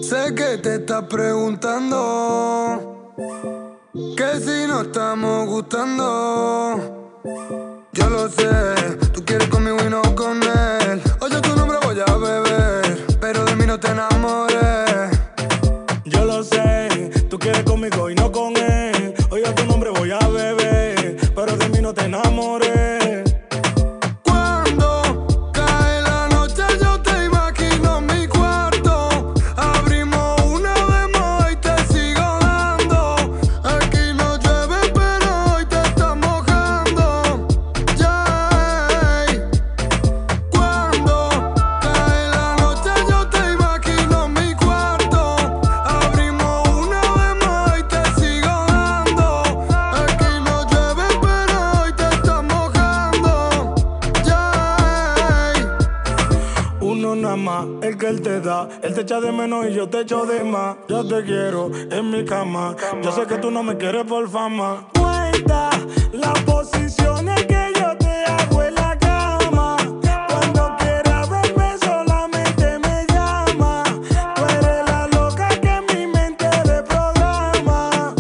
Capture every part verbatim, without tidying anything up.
Sé que te estás preguntando que si no estamos gustando. Yo lo sé, tú quieres conmigo y no con él. Oye, tu nombre voy a beber, pero de mí no te enamores. Yo lo sé, tú quieres conmigo y no con él. Oye, tu nombre voy a beber, pero de mí no te enamores. Nada más, el que él te da, él te echa de menos y yo te echo de más. Yo te quiero en mi cama, yo sé que tú no me quieres por fama. Cuenta las posiciones que yo te hago en la cama. Cuando quieras verme solamente me llama. Tú eres la loca que en mi mente reprograma.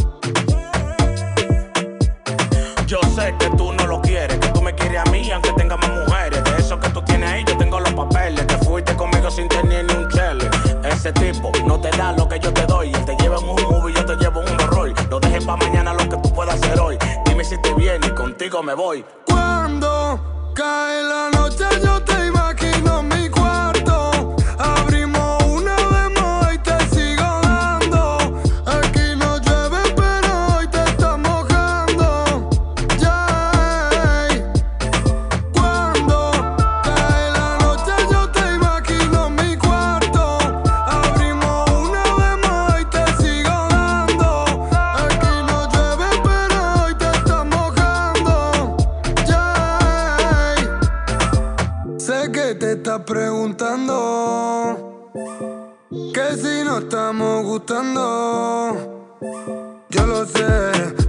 Yo sé que tú no lo quieres, que tú me quieres a mí aunque tenga más mujeres. De eso que tú tienes ahí yo tengo los papeles. Fuiste conmigo sin tener ni un chele. Ese tipo no te da lo que yo te doy. Él te lleva en un movie y yo te llevo en un horror. No dejes pa' mañana lo que tú puedas hacer hoy. Dime si te viene y contigo me voy. Cuando cae la noche yo te imagino en mi cuarto. Abrimos una, vemos y te sigo dando. Aquí no llueve pero hoy te está mojando. Yeah. Cuando cae la noche yo te imagino en mi cuarto. Abrimos una, vemos y te sigo dando. Aquí no llueve pero hoy te está mojando. Yeah. Sé que te estás preguntando que si no estamos gustando. Yo lo sé.